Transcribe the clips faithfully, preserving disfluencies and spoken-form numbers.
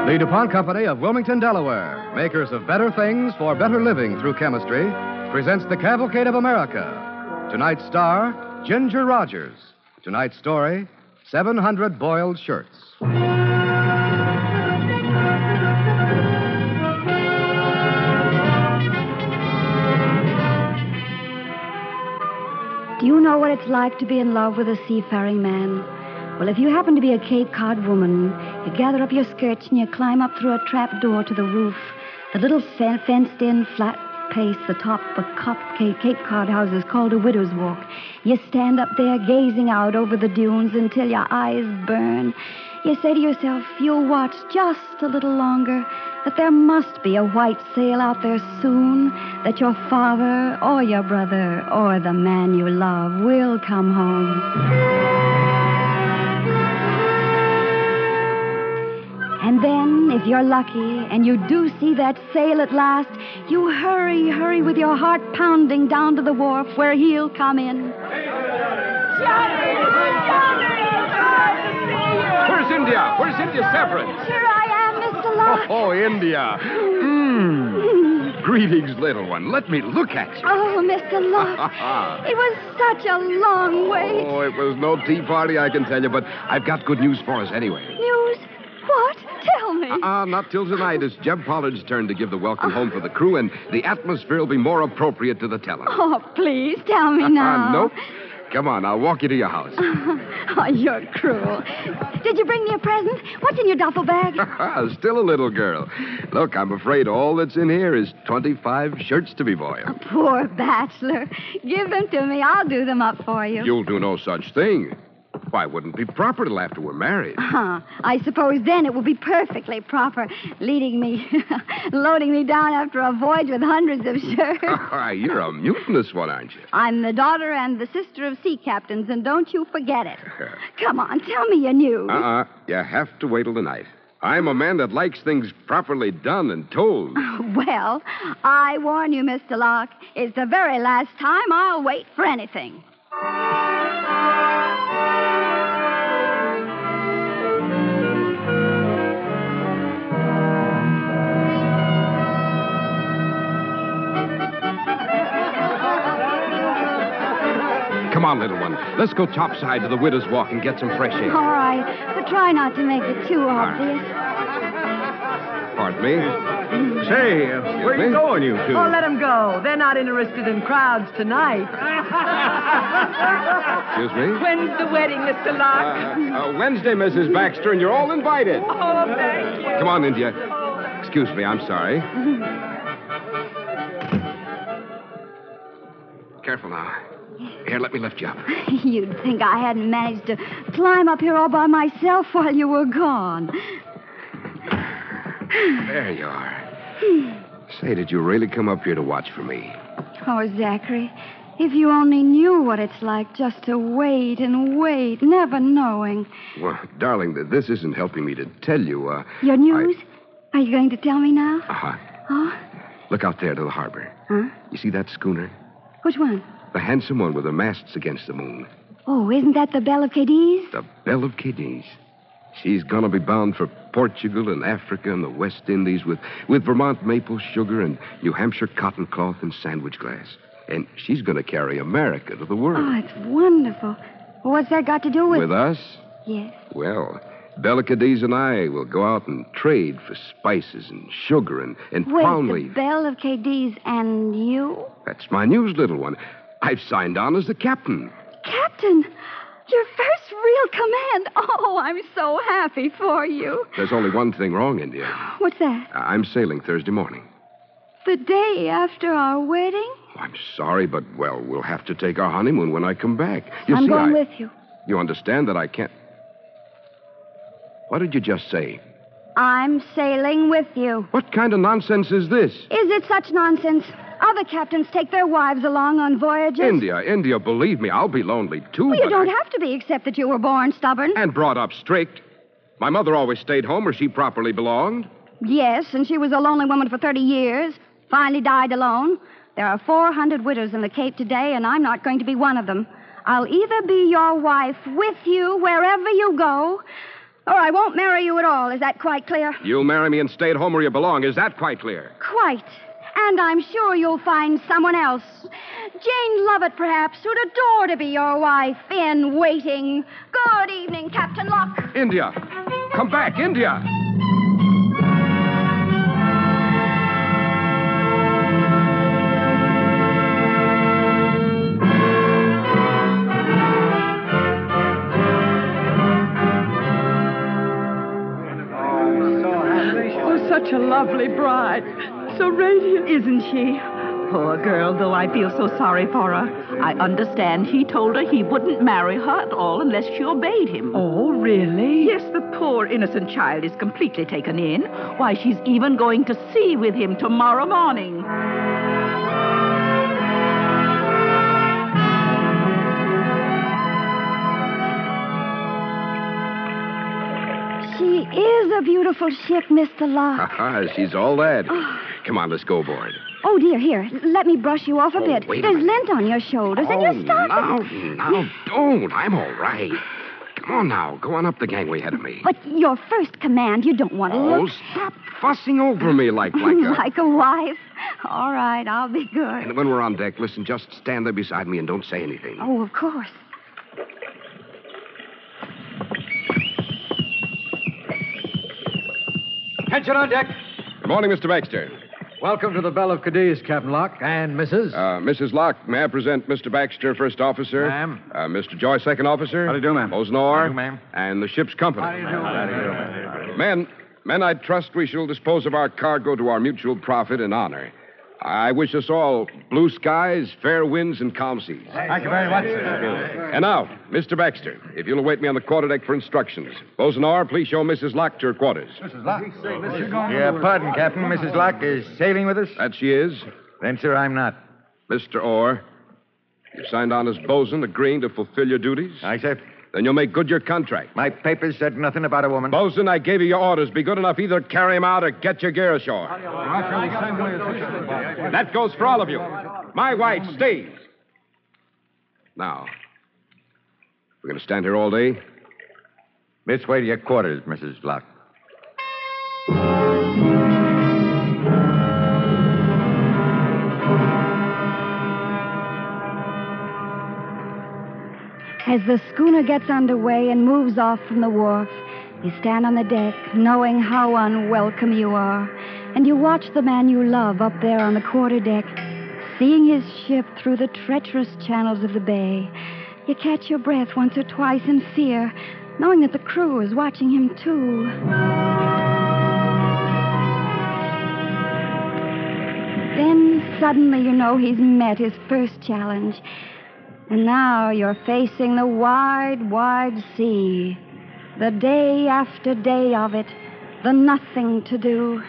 The DuPont Company of Wilmington, Delaware, makers of better things for better living through chemistry, presents The Cavalcade of America. Tonight's star, Ginger Rogers. Tonight's story, seven hundred Boiled Shirts. Do you know what it's like to be in love with a seafaring man? Well, if you happen to be a Cape Cod woman, you gather up your skirts and you climb up through a trap door to the roof. The little fe- fenced-in flat place, the top of a Cape Cod house is called a widow's walk. You stand up there gazing out over the dunes until your eyes burn. You say to yourself, you'll watch just a little longer, that there must be a white sail out there soon, that your father or your brother or the man you love will come home. And then, if you're lucky and you do see that sail at last, you hurry, hurry with your heart pounding down to the wharf where he'll come in. Johnny! Johnny! Where's India? Where's India Severance? Here I am, Mister Locke. Oh, India. Mmm. Greetings, little one. Let me look at you. Oh, Mister Locke. It was such a long wait. Oh, it was no tea party, I can tell you, but I've got good news for us anyway. News? What? Tell me. Uh-uh, not till tonight. It's Jeb Pollard's turn to give the welcome home for the crew, and the atmosphere will be more appropriate to the telling. Oh, please, tell me now. nope. Come on, I'll walk you to your house. Oh, you're cruel. Did you bring me a present? What's in your duffel bag? Still a little girl. Look, I'm afraid all that's in here is twenty-five shirts to be boiled. A poor bachelor. Give them to me. I'll do them up for you. You'll do no such thing. Why, it wouldn't be proper till after we're married. Huh. I suppose then it will be perfectly proper, leading me, loading me down after a voyage with hundreds of shirts. You're a mutinous one, aren't you? I'm the daughter and the sister of sea captains, and don't you forget it. Come on, tell me your news. Uh-uh. You have to wait till tonight. I'm a man that likes things properly done and told. Well, I warn you, Mister Locke, it's the very last time I'll wait for anything. Come on, little one. Let's go topside to the widow's walk and get some fresh air. All right, but try not to make it too obvious. Pardon me? Say, uh, where are you me? going, you two? Oh, let them go. They're not interested in crowds tonight. Excuse me? When's the wedding, Mister Locke? Uh, uh, Wednesday, Missus Baxter, and you're all invited. Oh, thank you. Come on, India. Excuse me, I'm sorry. Careful now. Here, let me lift you up. You'd think I hadn't managed to climb up here all by myself while you were gone. There you are. Say, did you really come up here to watch for me? Oh, Zachary, if you only knew what it's like just to wait and wait, never knowing. Well, darling, th- this isn't helping me to tell you. Uh, Your news? Are you going to tell me now? I... Uh-huh. Oh? Look out there to the harbor. Huh? You see that schooner? Which one? The handsome one with the masts against the moon. Oh, isn't that the Belle of Cadiz? The Belle of Cadiz. She's going to be bound for Portugal and Africa and the West Indies with, with Vermont maple sugar and New Hampshire cotton cloth and sandwich glass. And she's going to carry America to the world. Oh, it's wonderful. Well, what's that got to do with... With us? Yes. Well, Belle of Cadiz and I will go out and trade for spices and sugar and, and Wait, palm the leaves. Belle of Cadiz and you? That's my news, little one. I've signed on as the captain. Captain, your first real command. Oh, I'm so happy for you. There's only one thing wrong, India. What's that? I'm sailing Thursday morning. The day after our wedding? I'm sorry, but, well, we'll have to take our honeymoon when I come back. You I'm see, going I... with you. You understand that I can't... What did you just say? I'm sailing with you. What kind of nonsense is this? Is it such nonsense? Other captains take their wives along on voyages. India, India, believe me, I'll be lonely, too. Well, you but don't I... have to be, except that you were born stubborn. And brought up strict. My mother always stayed home where she properly belonged. Yes, and she was a lonely woman for thirty years. Finally died alone. There are four hundred widows in the Cape today, and I'm not going to be one of them. I'll either be your wife with you wherever you go, Or I won't marry you at all. Is that quite clear? You'll marry me and stay at home where you belong. Is that quite clear? Quite. And I'm sure you'll find someone else. Jane Lovett, perhaps, who'd adore to be your wife in waiting. Good evening, Captain Locke. India. Come back, India. Oh, such a lovely bride. So radiant. Isn't she? Poor girl, though I feel so sorry for her. I understand he told her he wouldn't marry her at all unless she obeyed him. Oh, really? Yes, the poor innocent child is completely taken in. Why, she's even going to sea with him tomorrow morning. She is a beautiful ship, Mister Locke. Ha she's all that. Come on, let's go aboard. Oh, dear, here. Let me brush you off a Oh, bit. wait a There's minute. lint on your shoulders and Oh, your now, stockings. now, don't. I'm all right. Come on now. Go on up the gangway ahead of me. But your first command, you don't want to Oh, look stop fussing over me like, like a... like a wife. All right, I'll be good. And when we're on deck, listen, just stand there beside me and don't say anything. Oh, of course. Attention on deck. Good morning, Mister Baxter. Welcome to the Belle of Cadiz, Captain Locke, and Missus Uh, Missus Locke, may I present Mister Baxter, first officer? Ma'am. Uh, Mister Joy, second officer. How do you do, ma'am? Bosanor. How do you do, ma'am? And the ship's company. How do you do, ma'am? Men, men, I trust we shall dispose of our cargo to our mutual profit and honor. I wish us all blue skies, fair winds, and calm seas. Thank you very much, sir. And now, Mister Baxter, if you'll await me on the quarterdeck for instructions. Bosanor, please show Missus Locke to her quarters. Missus Locke? Yeah, pardon, Captain. Missus Locke is sailing with us? That she is. Then, sir, I'm not. Mister Orr, you signed on as bosun, agreeing to fulfill your duties? I said, Then you'll make good your contract. my papers said nothing about a woman. Bosun, I gave you your orders. Be good enough either carry him out or get your gear ashore. That goes for all of you. My wife stays. Now, we're going to stand here all day? This way to your quarters, Missus Locke. As the schooner gets underway and moves off from the wharf, you stand on the deck, knowing how unwelcome you are, and you watch the man you love up there on the quarterdeck, seeing his ship through the treacherous channels of the bay. You catch your breath once or twice in fear, knowing that the crew is watching him too. Then suddenly you know he's met his first challenge. And now you're facing the wide, wide sea. The day after day of it. The nothing to do.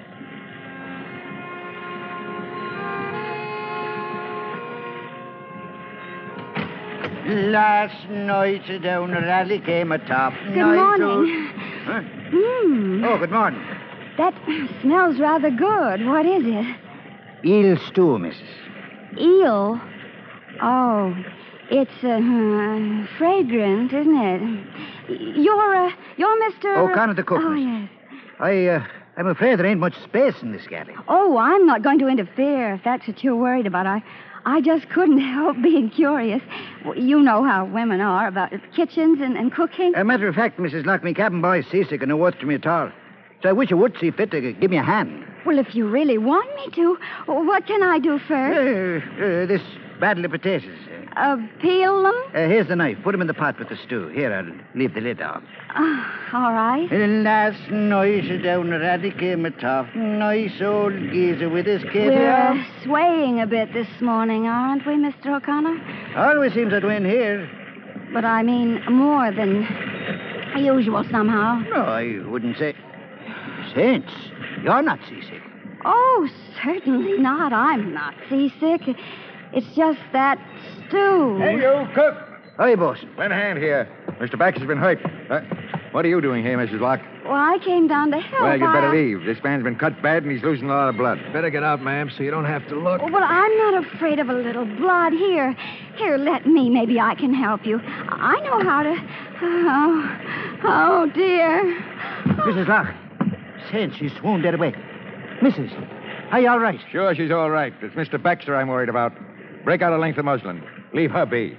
Last night down the rally came a top. Good morning. Huh? Hmm. Oh, good morning. That smells rather good. What is it? Eel stew, missus. Eel. Oh, it's uh, fragrant, isn't it? You're, uh, you're Mister O'Connor the cook, Oh, miss. yes. I, uh, I'm afraid there ain't much space in this galley. Oh, I'm not going to interfere if that's what you're worried about. I, I just couldn't help being curious. Well, you know how women are about kitchens and, and cooking. A matter of fact, Missus Locke, me cabin boy's seasick and no worth to me at all. So I wish you would see fit to give me a hand. Well, if you really want me to, what can I do Uh, first? uh, this battle of potatoes. Uh, peel them? Uh, here's the knife. Put them in the pot with the stew. Here, I'll leave the lid off. Uh, all right. Last night down the rally came a tough, nice old geezer with his kid. We're swaying a bit this morning, aren't we, Mister O'Connor? Always seems that way in here. But I mean more than usual somehow. No, I wouldn't say. Saints, you're not seasick. Oh, certainly not. I'm not seasick. It's just that stew. Hey, you, cook. Hi, bosun. Lend a hand here. Mister Baxter's been hurt. Uh, what are you doing here, Missus Locke? Well, I came down to help. Well, you'd better I- leave. This man's been cut bad and he's losing a lot of blood. Better get out, ma'am, so you don't have to look. Oh, well, I'm not afraid of a little blood. Here, here, let me. Maybe I can help you. I know how to. Oh, Oh, dear. Missus Locke. Said she swooned dead away. Missus, are you all right? Sure, she's all right. It's Mister Baxter I'm worried about. Break out a length of muslin. Leave her be.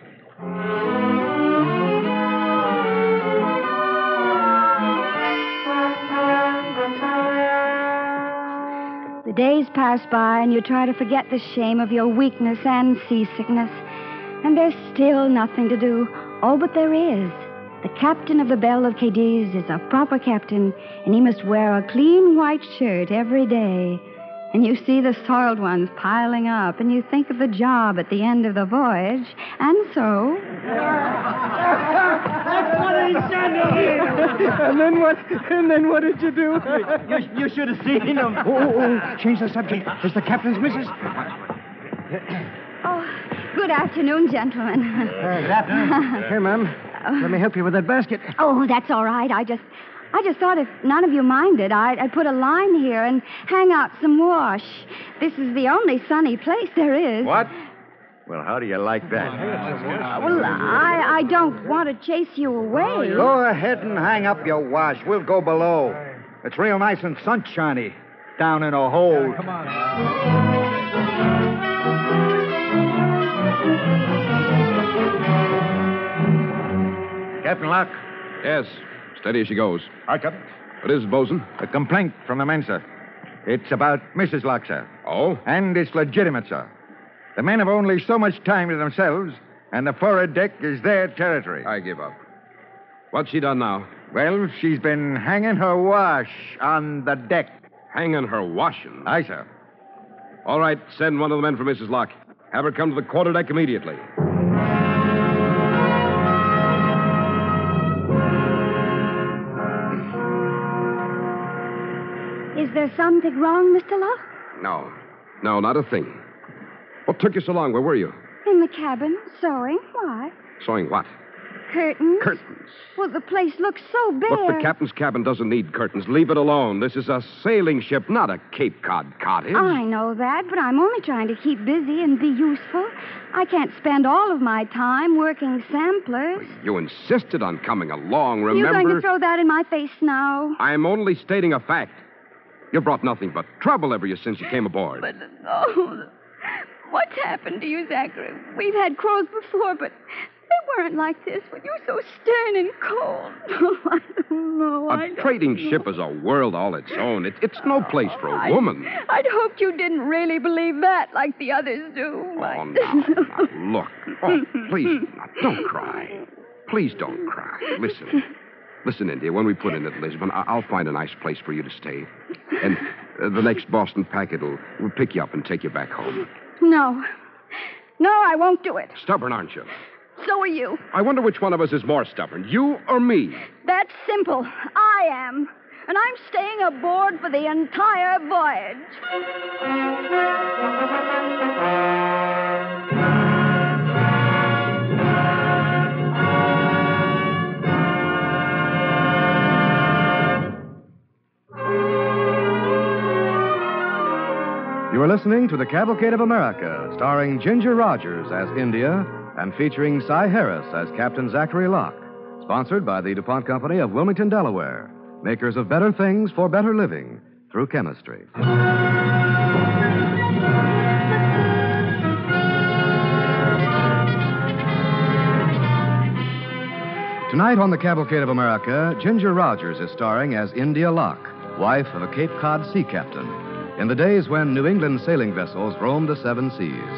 The days pass by, and you try to forget the shame of your weakness and seasickness. And there's still nothing to do. Oh, but there is. The captain of the Belle of Cadiz is a proper captain, and he must wear a clean white shirt every day. And you see the soiled ones piling up, and you think of the job at the end of the voyage, and so... That's what he said. And then what? And then what did you do? You, you should have seen him. Oh, oh, oh, change the subject. Is the captain's missus? Oh, good afternoon, gentlemen. Uh, good afternoon. Here, ma'am. Let me help you with that basket. Oh, that's all right. I just... I just thought if none of you minded, I'd, I'd put a line here and hang out some wash. This is the only sunny place there is. What? Well, how do you like that? Uh, well, I, I don't want to chase you away. Go ahead and hang up your wash. We'll go below. It's real nice and sunshiny down in a hole. Come on. Captain Locke. Yes, steady as she goes. Hi, Captain. What is it, Bosun? A complaint from the men, sir. It's about Missus Locke, sir. Oh? And it's legitimate, sir. The men have only so much time to themselves, and the forward deck is their territory. I give up. What's she done now? Well, she's been hanging her wash on the deck. Hanging her washing. Aye, sir. All right, send one of the men for Missus Locke. Have her come to the quarterdeck immediately. Is there something wrong, Mister Locke? No. No, not a thing. What took you so long? Where were you? In the cabin, sewing. Why? Sewing what? Curtains. Curtains. Well, the place looks so bare. Look, the captain's cabin doesn't need curtains. Leave it alone. This is a sailing ship, not a Cape Cod cottage. I know that, but I'm only trying to keep busy and be useful. I can't spend all of my time working samplers. You insisted on coming along, remember? You're going to throw that in my face now. I'm only stating a fact. You brought nothing but trouble ever since you came aboard. But, oh, what's happened to you, Zachary? We've had crows before, but they weren't like this when you were so stern and cold. Oh, I don't know. A I don't trading know. ship is a world all its own. It, it's no place for a I- woman. I'd hoped you didn't really believe that like the others do. Oh, I- now, now, look. Oh, please, now, don't cry. Please don't cry. Listen. Listen, India, when we put in at Lisbon, I- I'll find a nice place for you to stay. And uh, the next Boston packet will will pick you up and take you back home. No. No, I won't do it. Stubborn, aren't you? So are you. I wonder which one of us is more stubborn, you or me. That's simple. I am. And I'm staying aboard for the entire voyage. You are listening to The Cavalcade of America, starring Ginger Rogers as India and featuring Cy Harris as Captain Zachary Locke. Sponsored by the DuPont Company of Wilmington, Delaware, makers of better things for better living through chemistry. Tonight on The Cavalcade of America, Ginger Rogers is starring as India Locke, wife of a Cape Cod sea captain, in the days when New England sailing vessels roamed the seven seas.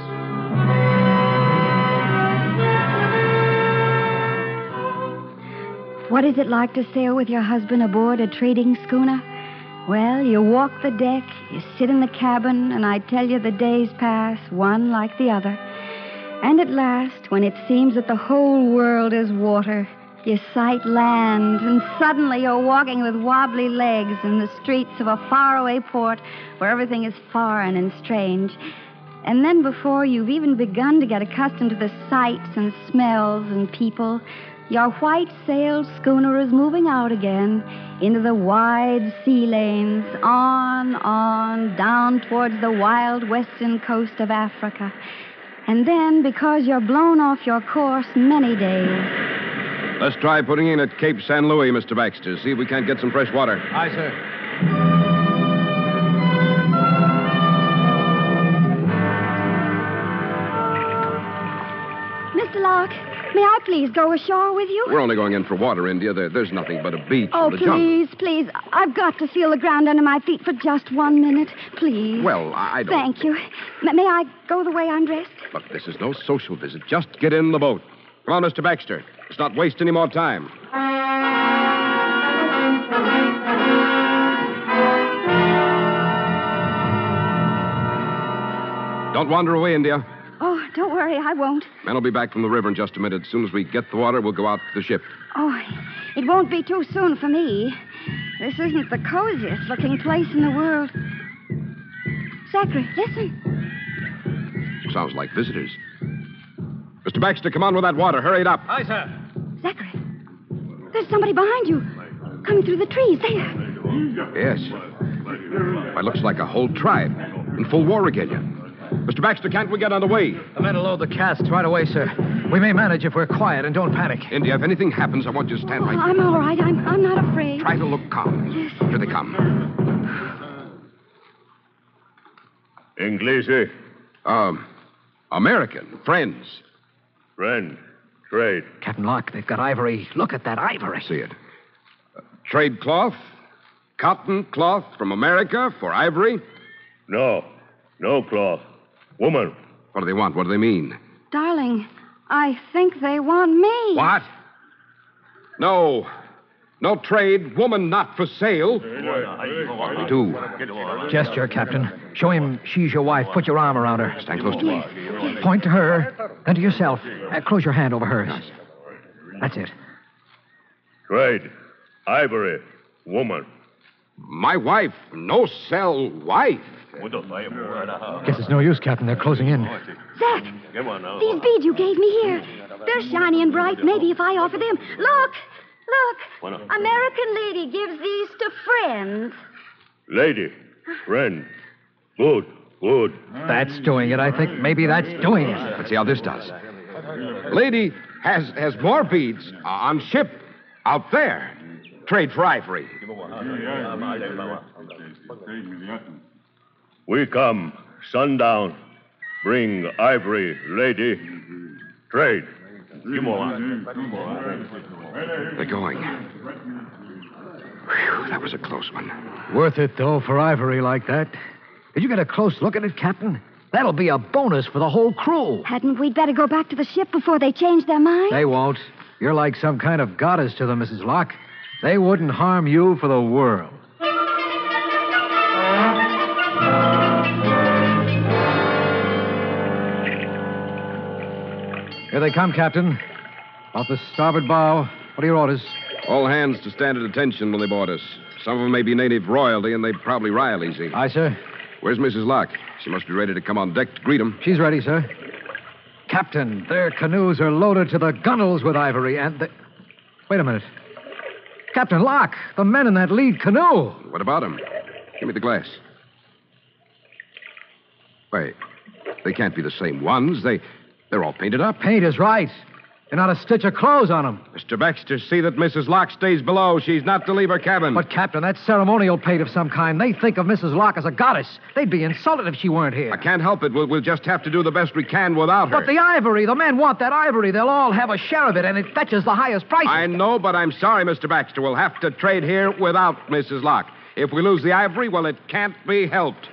What is it like to sail with your husband aboard a trading schooner? Well, you walk the deck, you sit in the cabin, and I tell you the days pass, one like the other. And at last, when it seems that the whole world is water, you sight land, and suddenly you're walking with wobbly legs in the streets of a faraway port where everything is foreign and strange. And then before you've even begun to get accustomed to the sights and smells and people, your white-sailed schooner is moving out again into the wide sea lanes, on, on, down towards the wild western coast of Africa. And then, because you're blown off your course many days, Let's try putting in at Cape San Luis, Mister Baxter. See if we can't get some fresh water. Aye, sir. Mister Locke, may I please go ashore with you? We're only going in for water, India. There, there's nothing but a beach Oh, and the jungle. please, please. I've got to feel the ground under my feet for just one minute. Please. Well, I don't... Thank you. M- may I go the way I'm dressed? Look, this is no social visit. Just get in the boat. Come on, Mister Baxter. Let's not waste any more time. Don't wander away, India. Oh, don't worry, I won't. Men will be back from the river in just a minute. As soon as we get the water, we'll go out to the ship. Oh, it won't be too soon for me. This isn't the coziest looking place in the world. Zachary, listen. Sounds like visitors. Mister Baxter, come on with that water. Hurry it up. Aye, sir. Zachary, there's somebody behind you. Coming through the trees there. Yes. Why, looks like a whole tribe in full war regalia. Mister Baxter, can't we get underway? The men will load the casks right away, sir. We may manage if we're quiet and don't panic. India, if anything happens, I want you to stand Oh, right I'm all right. I'm, I'm not afraid. Try to look calm. Yes. Here they come. English, Um, American friends. friend, trade. Captain Locke, they've got ivory. Look at that ivory. See it. Uh, trade cloth, cotton cloth from America for ivory. No, no cloth. Woman. What do they want? What do they mean? Darling, I think they want me. What? No. No trade. Woman not for sale. What we do? Gesture, Captain. Show him she's your wife. Put your arm around her. Stand close to me. Point to her, then to yourself. Uh, close your hand over hers. That's it. Trade. Ivory. Woman. My wife. No sell wife. Guess it's no use, Captain. They're closing in. Zach, these beads you gave me here. They're shiny and bright. Maybe if I offer them. Look, look. American lady gives these to friends. Lady. Friend. Good, good. That's doing it, I think. Maybe that's doing it. Let's see how this does. Lady has has more beads on ship out there. Trade for ivory. We come. Sundown. Bring ivory, lady. Trade. They're going. Whew, that was a close one. Worth it, though, for ivory like that. Did you get a close look at it, Captain? That'll be a bonus for the whole crew. Hadn't we better go back to the ship before they change their mind? They won't. You're like some kind of goddess to them, Missus Locke. They wouldn't harm you for the world. Here they come, Captain. Off the starboard bow. What are your orders? All hands to stand at attention when they board us. Some of them may be native royalty, and they'd probably rile easy. Aye, sir. Where's Missus Locke? She must be ready to come on deck to greet them. She's ready, sir. Captain, their canoes are loaded to the gunwales with ivory, and the... Wait a minute. Captain Locke, the men in that lead canoe. What about them? Give me the glass. Wait. They can't be the same ones. They... They're all painted up. Paint is right. And not a stitch of clothes on them. Mister Baxter, see that Missus Locke stays below. She's not to leave her cabin. But, Captain, that's ceremonial paint of some kind. They think of Missus Locke as a goddess. They'd be insulted if she weren't here. I can't help it. We'll, we'll just have to do the best we can without her. But the ivory, the men want that ivory. They'll all have a share of it, and it fetches the highest price. I know, but I'm sorry, Mister Baxter. We'll have to trade here without Missus Locke. If we lose the ivory, well, it can't be helped.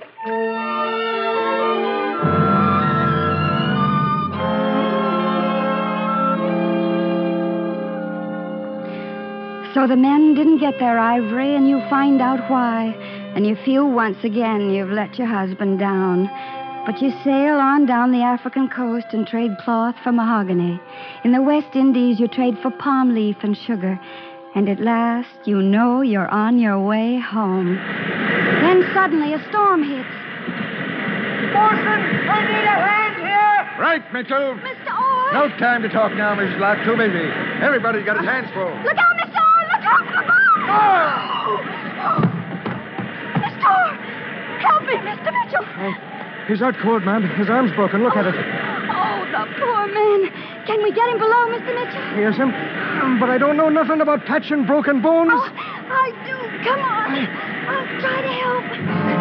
So the men didn't get their ivory, and you find out why. And you feel once again you've let your husband down. But you sail on down the African coast and trade cloth for mahogany. In the West Indies, you trade for palm leaf and sugar. And at last, you know you're on your way home. Then suddenly a storm hits. Bosun, I need a hand here. Right, Mitchell. Mister Orr! No time to talk now, Missus Locke. Too busy. Everybody's got his hands full. Look out, Mister Orr! Look out! Look out! Oh! Mister Orr! Help me, Mister Mitchell! He's out cold, man. His arm's broken. Look at it. Oh, the poor man. Can we get him below, Mister Mitchell? Yes, um, um, but I don't know nothing about patching broken bones. Oh, I do. Come on. I'll try to help.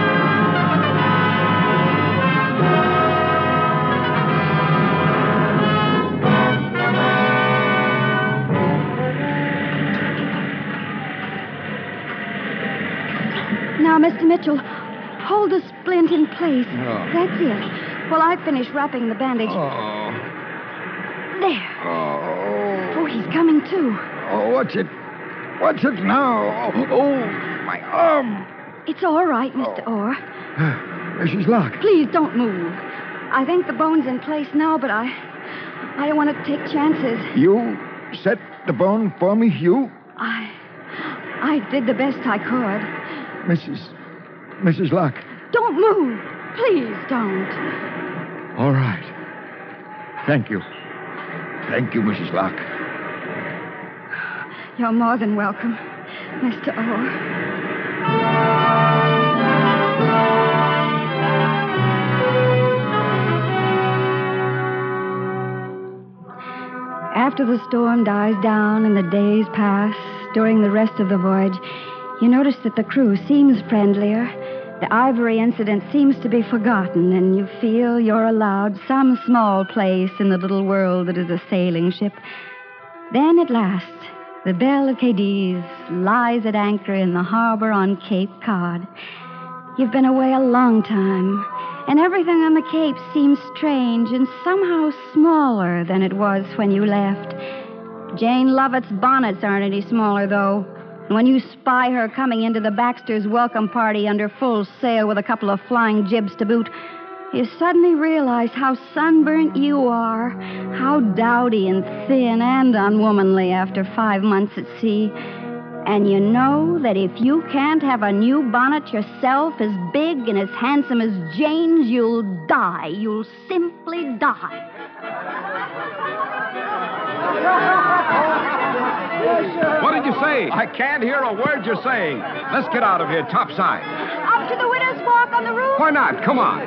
Now, Mister Mitchell, hold the splint in place. Oh. That's it. While I finish wrapping the bandage. Oh. There. Oh. Oh, he's coming too. Oh, what's it? What's it now? Oh, oh my arm. It's all right, Mister Oh. Orr. Missus Locke. Please don't move. I think the bone's in place now, but I... I don't want to take chances. You set the bone for me, you? I... I did the best I could. Missus Missus Locke. Don't move. Please don't. All right. Thank you. Thank you, Missus Locke. You're more than welcome, Mister Orr. After the storm dies down and the days pass, during the rest of the voyage, you notice that the crew seems friendlier. The Ivory incident seems to be forgotten, and you feel you're allowed some small place in the little world that is a sailing ship. Then, at last, the Belle of Cadiz lies at anchor in the harbor on Cape Cod. You've been away a long time, and everything on the Cape seems strange and somehow smaller than it was when you left. Jane Lovett's bonnets aren't any smaller, though. When you spy her coming into the Baxters' welcome party under full sail with a couple of flying jibs to boot, you suddenly realize how sunburnt you are, how dowdy and thin and unwomanly after five months at sea. And you know that if you can't have a new bonnet yourself as big and as handsome as Jane's, you'll die. You'll simply die. What did you say? I can't hear a word you're saying. Let's get out of here topside. Up to the widow's walk on the roof? Why not? Come on.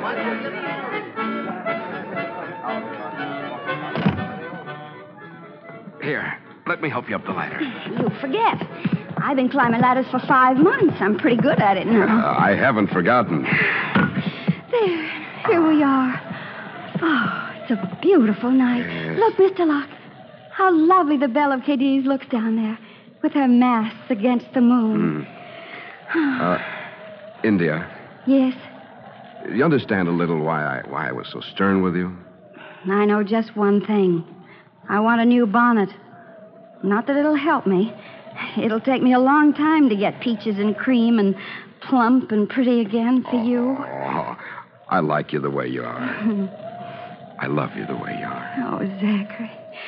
Here, let me help you up the ladder. You forget. I've been climbing ladders for five months. I'm pretty good at it now. Uh, I haven't forgotten. There. Here we are. Oh, it's a beautiful night. Yes. Look, Mister Locke. How lovely the Belle of Cadiz looks down there with her masts against the moon. Mm. Uh, India, Yes, you understand a little why I why I was so stern with you? I know just one thing. I want a new bonnet. Not that it'll help me. It'll take me a long time to get peaches and cream and plump and pretty again for you. Oh, I like you the way you are. I love you the way you are. Oh, Zachary.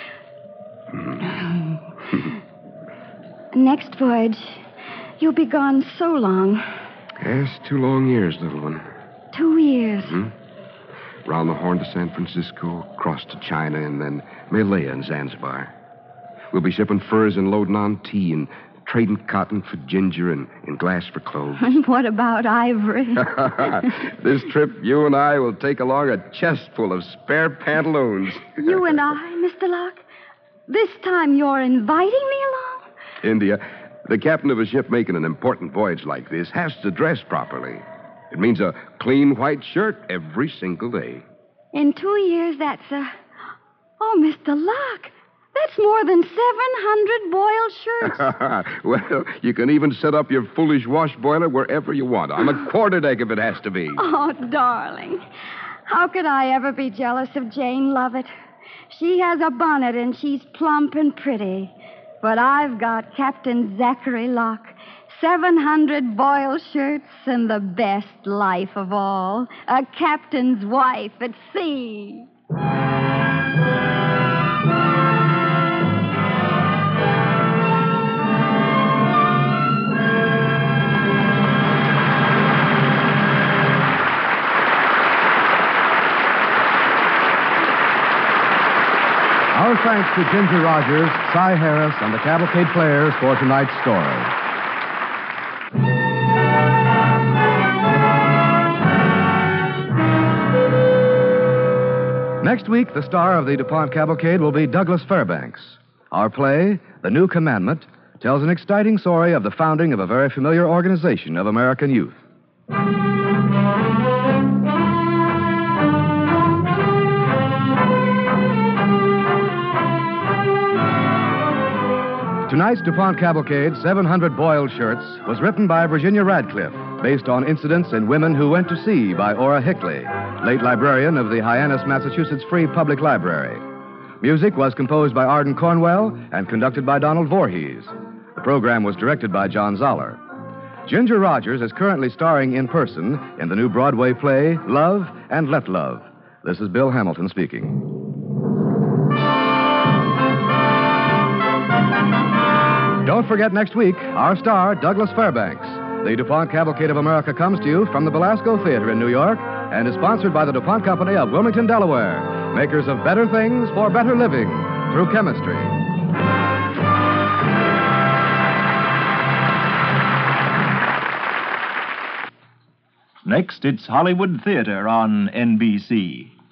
Mm. Next voyage, you'll be gone so long. Yes, two long years, little one. Two years. Hmm? Round the Horn to San Francisco, across to China, and then Malaya and Zanzibar. We'll be shipping furs and loading on tea and trading cotton for ginger and, and glass for clothes. And what about ivory? This trip, you and I will take along a chest full of spare pantaloons. You and I, Mister Locke? This time you're inviting me along? India, the captain of a ship making an important voyage like this has to dress properly. It means a clean white shirt every single day. In two years, that's a... Oh, Mister Locke, that's more than seven hundred boiled shirts. Well, you can even set up your foolish wash boiler wherever you want. On a quarter deck if it has to be. Oh, darling. How could I ever be jealous of Jane Lovett? She has a bonnet and she's plump and pretty. But I've got Captain Zachary Locke, seven hundred boiled shirts, and the best life of all, a captain's wife at sea. Our thanks to Ginger Rogers, Cy Harris, and the Cavalcade Players for tonight's story. Next week, the star of the DuPont Cavalcade will be Douglas Fairbanks. Our play, The New Commandment, tells an exciting story of the founding of a very familiar organization of American youth. Tonight's DuPont Cavalcade, seven hundred Boiled Shirts, was written by Virginia Radcliffe, based on incidents in Women Who Went to Sea by Ora Hickley, late librarian of the Hyannis, Massachusetts Free Public Library. Music was composed by Arden Cornwell and conducted by Donald Voorhees. The program was directed by John Zoller. Ginger Rogers is currently starring in person in the new Broadway play, Love and Let Love. This is Bill Hamilton speaking. Don't forget next week, our star, Douglas Fairbanks. The DuPont Cavalcade of America comes to you from the Belasco Theater in New York and is sponsored by the DuPont Company of Wilmington, Delaware, makers of better things for better living through chemistry. Next, it's Hollywood Theater on N B C.